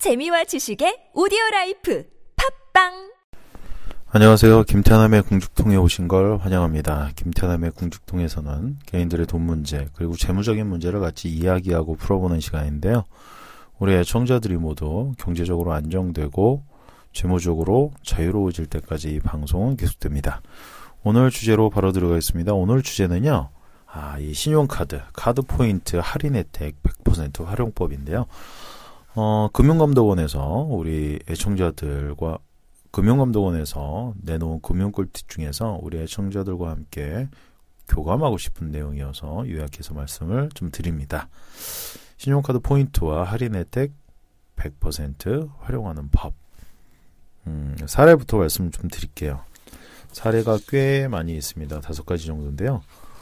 재미와 지식의 오디오라이프 팝빵. 안녕하세요. 김태남의 궁죽통에 오신 걸 환영합니다. 김태남의 궁죽통에서는 개인들의 돈 문제 그리고 재무적인 문제를 같이 이야기하고 풀어보는 시간인데요. 우리 애청자들이 모두 경제적으로 안정되고 재무적으로 자유로워질 때까지 이 방송은 계속됩니다. 오늘 주제로 바로 들어가겠습니다. 오늘 주제는요. 이 신용카드, 카드 포인트 할인 혜택 100% 활용법인데요. 금융감독원에서 우리 애청자들과 금융감독원에서 내놓은 금융꿀팁 중에서 우리 애청자들과 함께 교감하고 싶은 내용이어서 요약해서 말씀을 좀 드립니다. 신용카드 포인트와 할인 혜택 100% 활용하는 법. 사례부터 말씀 좀 드릴게요. 사례가 꽤 많이 있습니다. 5가지 정도인데요.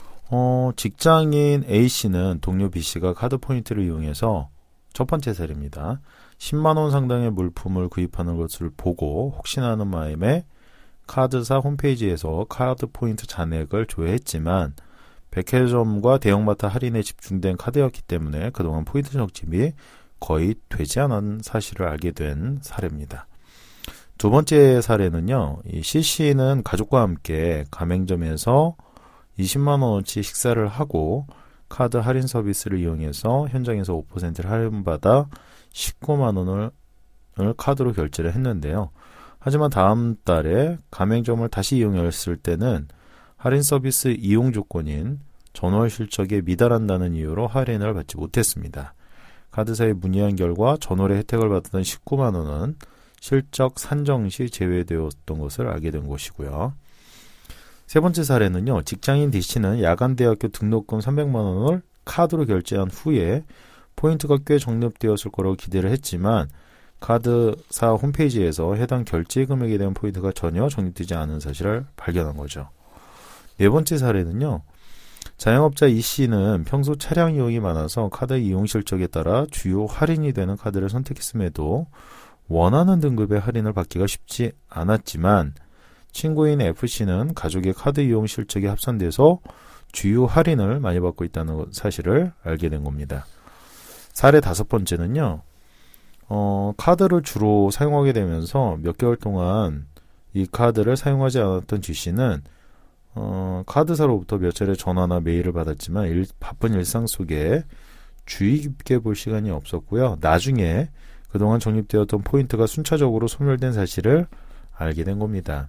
직장인 A씨는 동료 B씨가 카드 포인트를 이용해서 첫 번째 사례입니다. 10만원 상당의 물품을 구입하는 것을 보고 혹시나 하는 마음에 카드사 홈페이지에서 카드 포인트 잔액을 조회했지만 백화점과 대형마트 할인에 집중된 카드였기 때문에 그동안 포인트 적립이 거의 되지 않은 사실을 알게 된 사례입니다. 두 번째 사례는요. 이 C씨는 가족과 함께 가맹점에서 20만원어치 식사를 하고 카드 할인 서비스를 이용해서 현장에서 5%를 할인받아 19만원을 카드로 결제를 했는데요. 하지만 다음 달에 가맹점을 다시 이용했을 때는 할인 서비스 이용 조건인 전월 실적에 미달한다는 이유로 할인을 받지 못했습니다. 카드사에 문의한 결과 전월에 혜택을 받았던 19만원은 실적 산정 시 제외되었던 것을 알게 된 것이고요. 세 번째 사례는요. 직장인 D씨는 야간대학교 등록금 300만원을 카드로 결제한 후에 포인트가 꽤 적립되었을 거라고 기대를 했지만 카드사 홈페이지에서 해당 결제 금액에 대한 포인트가 전혀 적립되지 않은 사실을 발견한 거죠. 네 번째 사례는요. 자영업자 E씨는 평소 차량 이용이 많아서 카드 이용 실적에 따라 주요 할인이 되는 카드를 선택했음에도 원하는 등급의 할인을 받기가 쉽지 않았지만 친구인 F씨는 가족의 카드 이용 실적이 합산돼서 주요 할인을 많이 받고 있다는 사실을 알게 된 겁니다. 사례 5번째는요. 카드를 주로 사용하게 되면서 몇 개월 동안 이 카드를 사용하지 않았던 G씨는 카드사로부터 몇 차례 전화나 메일을 받았지만 바쁜 일상 속에 주의 깊게 볼 시간이 없었고요. 나중에 그동안 적립되었던 포인트가 순차적으로 소멸된 사실을 알게 된 겁니다.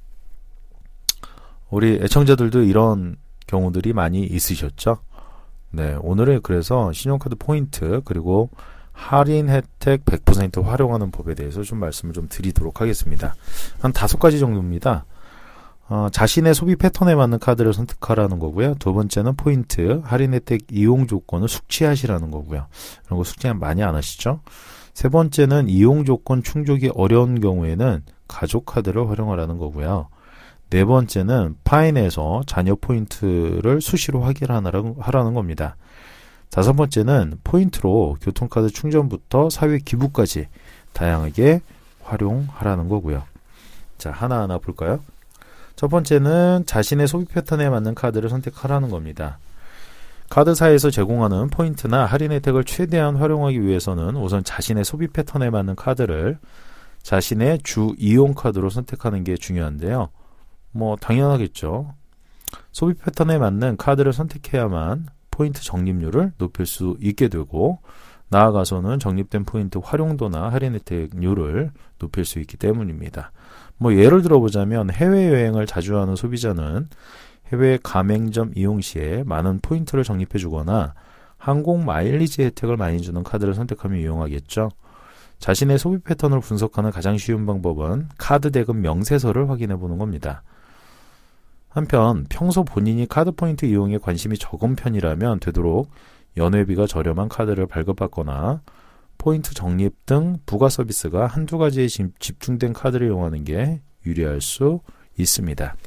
우리 애청자들도 이런 경우들이 많이 있으셨죠? 네, 오늘은 그래서 신용카드 포인트 그리고 할인 혜택 100% 활용하는 법에 대해서 좀 말씀을 좀 드리도록 하겠습니다. 한 5가지 정도입니다. 자신의 소비 패턴에 맞는 카드를 선택하라는 거고요. 두 번째는 포인트, 할인 혜택 이용 조건을 숙지하시라는 거고요. 이런 거 숙지 많이 안 하시죠? 세 번째는 이용 조건 충족이 어려운 경우에는 가족 카드를 활용하라는 거고요. 네 번째는 파인에서 자녀 포인트를 수시로 확인하라는 겁니다. 5번째는 포인트로 교통카드 충전부터 사회 기부까지 다양하게 활용하라는 거고요. 자, 하나하나 볼까요? 첫 번째는 자신의 소비 패턴에 맞는 카드를 선택하라는 겁니다. 카드사에서 제공하는 포인트나 할인 혜택을 최대한 활용하기 위해서는 우선 자신의 소비 패턴에 맞는 카드를 자신의 주 이용 카드로 선택하는 게 중요한데요. 당연하겠죠. 소비 패턴에 맞는 카드를 선택해야만 포인트 적립률을 높일 수 있게 되고 나아가서는 적립된 포인트 활용도나 할인 혜택률을 높일 수 있기 때문입니다. 예를 들어보자면 해외여행을 자주 하는 소비자는 해외 가맹점 이용 시에 많은 포인트를 적립해 주거나 항공 마일리지 혜택을 많이 주는 카드를 선택하며 이용하겠죠. 자신의 소비 패턴을 분석하는 가장 쉬운 방법은 카드 대금 명세서를 확인해 보는 겁니다. 한편 평소 본인이 카드 포인트 이용에 관심이 적은 편이라면 되도록 연회비가 저렴한 카드를 발급받거나 포인트 적립 등 부가 서비스가 한두 가지에 집중된 카드를 이용하는 게 유리할 수 있습니다.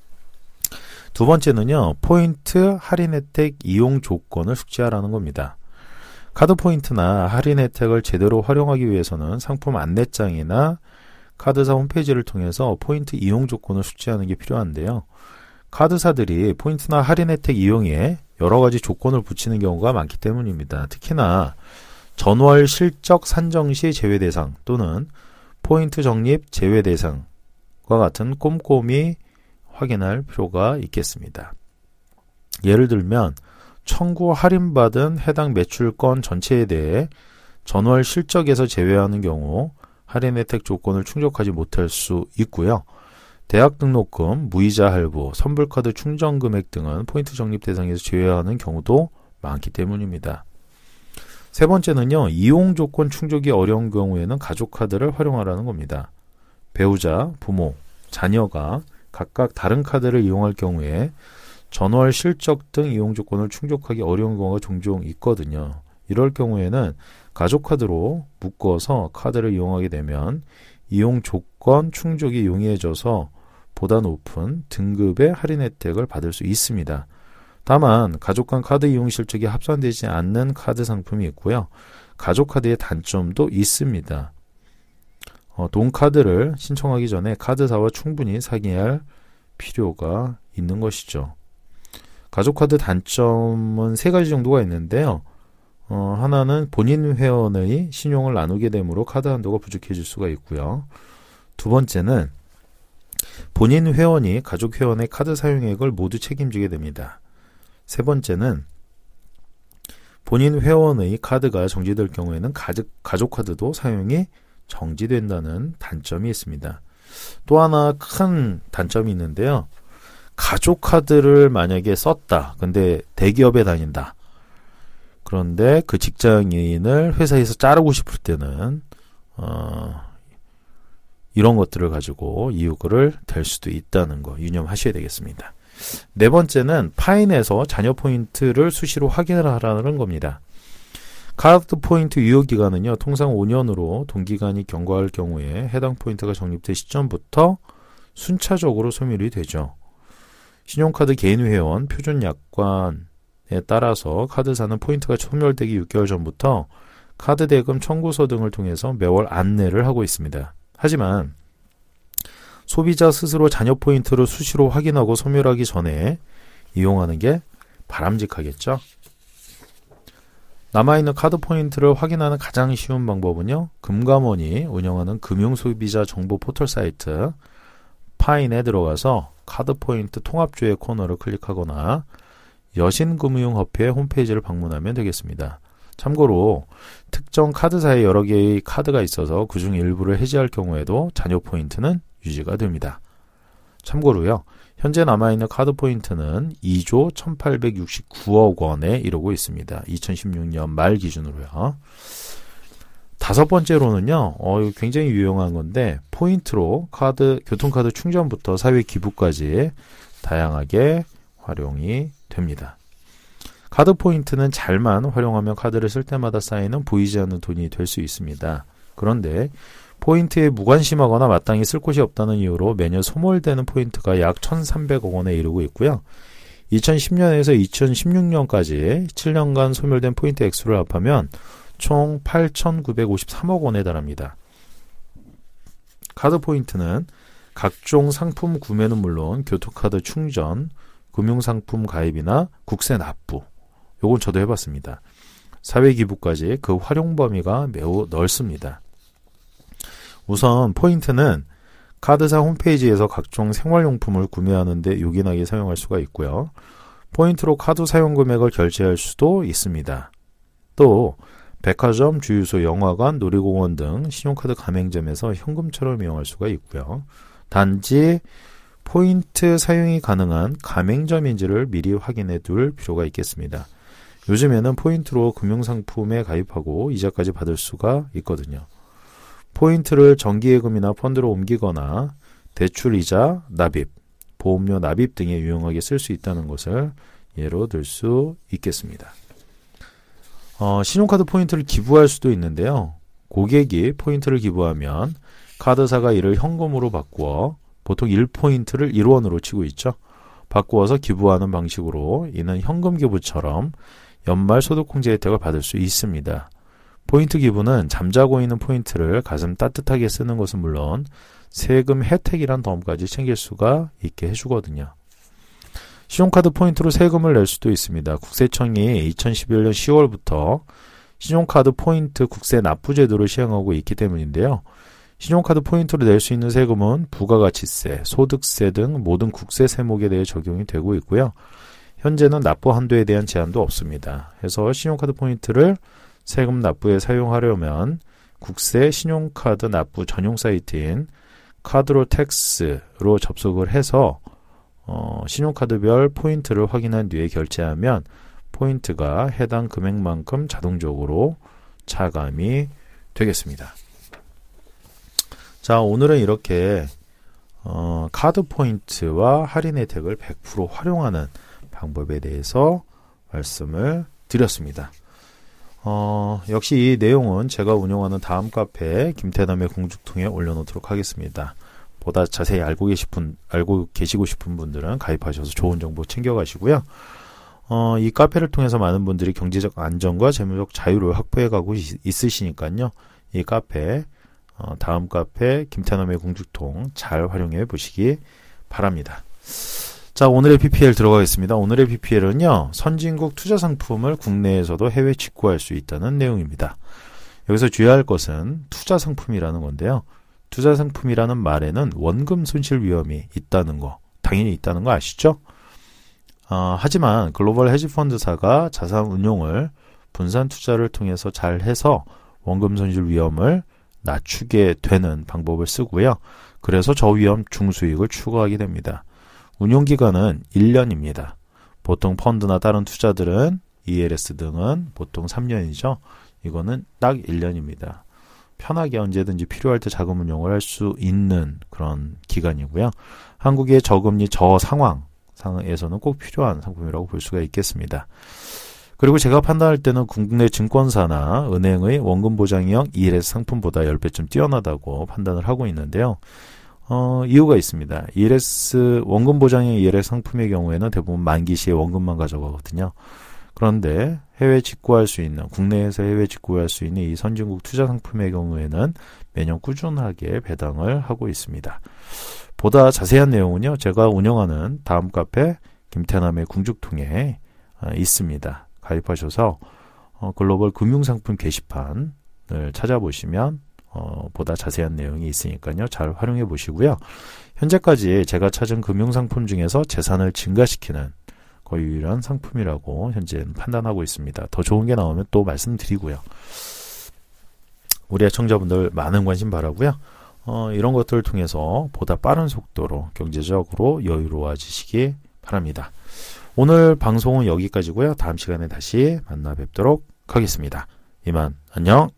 두 번째는요. 포인트 할인 혜택 이용 조건을 숙지하라는 겁니다. 카드 포인트나 할인 혜택을 제대로 활용하기 위해서는 상품 안내장이나 카드사 홈페이지를 통해서 포인트 이용 조건을 숙지하는 게 필요한데요. 카드사들이 포인트나 할인 혜택 이용에 여러 가지 조건을 붙이는 경우가 많기 때문입니다. 특히나 전월 실적 산정 시 제외 대상 또는 포인트 적립 제외 대상과 같은 꼼꼼히 확인할 필요가 있겠습니다. 예를 들면 청구 할인받은 해당 매출건 전체에 대해 전월 실적에서 제외하는 경우 할인 혜택 조건을 충족하지 못할 수 있고요. 대학 등록금, 무이자 할부, 선불카드 충전 금액 등은 포인트 적립 대상에서 제외하는 경우도 많기 때문입니다. 세 번째는요, 이용 조건 충족이 어려운 경우에는 가족카드를 활용하라는 겁니다. 배우자, 부모, 자녀가 각각 다른 카드를 이용할 경우에 전월 실적 등 이용 조건을 충족하기 어려운 경우가 종종 있거든요. 이럴 경우에는 가족카드로 묶어서 카드를 이용하게 되면 이용 조건 충족이 용이해져서 보다 높은 등급의 할인 혜택을 받을 수 있습니다. 다만 가족 간 카드 이용 실적이 합산되지 않는 카드 상품이 있고요. 가족카드의 단점도 있습니다. 동카드를 신청하기 전에 카드사와 충분히 상의할 필요가 있는 것이죠. 가족카드 단점은 세 가지 정도가 있는데요. 하나는 본인 회원의 신용을 나누게 되므로 카드 한도가 부족해질 수가 있고요. 두 번째는 본인 회원이 가족 회원의 카드 사용액을 모두 책임지게 됩니다. 세 번째는 본인 회원의 카드가 정지될 경우에는 가족 카드도 사용이 정지된다는 단점이 있습니다. 또 하나 큰 단점이 있는데요. 가족 카드를 만약에 썼다. 근데 대기업에 다닌다. 그런데 그 직장인을 회사에서 자르고 싶을 때는 이런 것들을 가지고 이유를 댈 수도 있다는 거 유념하셔야 되겠습니다. 네 번째는 파인에서 자녀 포인트를 수시로 확인을 하라는 겁니다. 카드 포인트 유효 기간은요, 통상 5년으로 동기간이 경과할 경우에 해당 포인트가 적립된 시점부터 순차적으로 소멸이 되죠. 신용카드 개인회원 표준 약관에 따라서 카드사는 포인트가 소멸되기 6개월 전부터 카드 대금 청구서 등을 통해서 매월 안내를 하고 있습니다. 하지만 소비자 스스로 자녀 포인트를 수시로 확인하고 소멸하기 전에 이용하는 게 바람직하겠죠. 남아있는 카드 포인트를 확인하는 가장 쉬운 방법은요, 금감원이 운영하는 금융소비자 정보 포털 사이트 파인에 들어가서 카드 포인트 통합조회 코너를 클릭하거나 여신금융협회 홈페이지를 방문하면 되겠습니다. 참고로 특정 카드사에 여러 개의 카드가 있어서 그중 일부를 해지할 경우에도 자녀 포인트는 유지가 됩니다. 참고로요, 현재 남아있는 카드 포인트는 2조 1869억 원에 이르고 있습니다. 2016년 말 기준으로요. 다섯 번째로는요, 굉장히 유용한 건데, 포인트로 교통카드 충전부터 사회 기부까지 다양하게 활용이 됩니다. 카드 포인트는 잘만 활용하면 카드를 쓸 때마다 쌓이는 보이지 않는 돈이 될 수 있습니다. 그런데 포인트에 무관심하거나 마땅히 쓸 곳이 없다는 이유로 매년 소멸되는 포인트가 약 1,300억 원에 이르고 있고요. 2010년에서 2016년까지 7년간 소멸된 포인트 액수를 합하면 총 8,953억 원에 달합니다. 카드 포인트는 각종 상품 구매는 물론 교통카드 충전, 금융상품 가입이나 국세 납부, 요건 저도 해봤습니다. 사회기부까지 그 활용 범위가 매우 넓습니다. 우선 포인트는 카드사 홈페이지에서 각종 생활용품을 구매하는 데 요긴하게 사용할 수가 있고요. 포인트로 카드 사용 금액을 결제할 수도 있습니다. 또 백화점, 주유소, 영화관, 놀이공원 등 신용카드 가맹점에서 현금처럼 이용할 수가 있고요. 단지 포인트 사용이 가능한 가맹점인지를 미리 확인해 둘 필요가 있겠습니다. 요즘에는 포인트로 금융상품에 가입하고 이자까지 받을 수가 있거든요. 포인트를 정기예금이나 펀드로 옮기거나 대출이자 납입, 보험료 납입 등에 유용하게 쓸 수 있다는 것을 예로 들 수 있겠습니다. 신용카드 포인트를 기부할 수도 있는데요. 고객이 포인트를 기부하면 카드사가 이를 현금으로 바꾸어 보통 1포인트를 1원으로 치고 있죠. 바꾸어서 기부하는 방식으로 이는 현금 기부처럼 연말 소득공제 혜택을 받을 수 있습니다. 포인트 기부는 잠자고 있는 포인트를 가슴 따뜻하게 쓰는 것은 물론 세금 혜택이란 덤까지 챙길 수가 있게 해주거든요. 신용카드 포인트로 세금을 낼 수도 있습니다. 국세청이 2011년 10월부터 신용카드 포인트 국세 납부 제도를 시행하고 있기 때문인데요. 신용카드 포인트로 낼 수 있는 세금은 부가가치세, 소득세 등 모든 국세 세목에 대해 적용이 되고 있고요. 현재는 납부 한도에 대한 제한도 없습니다. 그래서 신용카드 포인트를 세금 납부에 사용하려면 국세 신용카드 납부 전용 사이트인 카드로텍스로 접속을 해서 신용카드별 포인트를 확인한 뒤에 결제하면 포인트가 해당 금액만큼 자동적으로 차감이 되겠습니다. 자, 오늘은 이렇게 카드 포인트와 할인 혜택을 100% 활용하는 방법에 대해서 말씀을 드렸습니다. 역시 이 내용은 제가 운영하는 다음 카페 김태남의 공죽통에 올려놓도록 하겠습니다. 보다 자세히 알고 계시고 싶은 분들은 가입하셔서 좋은 정보 챙겨가시고요. 이 카페를 통해서 많은 분들이 경제적 안정과 재무적 자유를 확보해가고 있으시니까요. 이 카페, 다음 카페 김태남의 공죽통 잘 활용해 보시기 바랍니다. 자, 오늘의 PPL 들어가겠습니다. 오늘의 PPL은요, 선진국 투자 상품을 국내에서도 해외 직구할 수 있다는 내용입니다. 여기서 주의할 것은 투자 상품이라는 건데요. 투자 상품이라는 말에는 원금 손실 위험이 있다는 거, 당연히 있다는 거 아시죠? 하지만 글로벌 헤지펀드사가 자산 운용을 분산 투자를 통해서 잘 해서 원금 손실 위험을 낮추게 되는 방법을 쓰고요. 그래서 저위험 중수익을 추구하게 됩니다. 운용기간은 1년입니다. 보통 펀드나 다른 투자들은 ELS 등은 보통 3년이죠. 이거는 딱 1년입니다. 편하게 언제든지 필요할 때 자금 운용을 할 수 있는 그런 기간이고요. 한국의 저금리 저상황에서는 꼭 필요한 상품이라고 볼 수가 있겠습니다. 그리고 제가 판단할 때는 국내 증권사나 은행의 원금 보장형 ELS 상품보다 10배쯤 뛰어나다고 판단을 하고 있는데요. 이유가 있습니다. ELS, 원금 보장형 ELS 상품의 경우에는 대부분 만기 시에 원금만 가져가거든요. 그런데 해외 직구할 수 있는, 국내에서 해외 직구할 수 있는 이 선진국 투자 상품의 경우에는 매년 꾸준하게 배당을 하고 있습니다. 보다 자세한 내용은요, 제가 운영하는 다음 카페 김태남의 궁죽통에 있습니다. 가입하셔서 글로벌 금융상품 게시판을 찾아보시면 보다 자세한 내용이 있으니까요. 잘 활용해 보시고요. 현재까지 제가 찾은 금융상품 중에서 재산을 증가시키는 거의 유일한 상품이라고 현재는 판단하고 있습니다. 더 좋은 게 나오면 또 말씀드리고요. 우리 애청자분들 많은 관심 바라고요. 이런 것들을 통해서 보다 빠른 속도로 경제적으로 여유로워지시기 바랍니다. 오늘 방송은 여기까지고요. 다음 시간에 다시 만나 뵙도록 하겠습니다. 이만 안녕.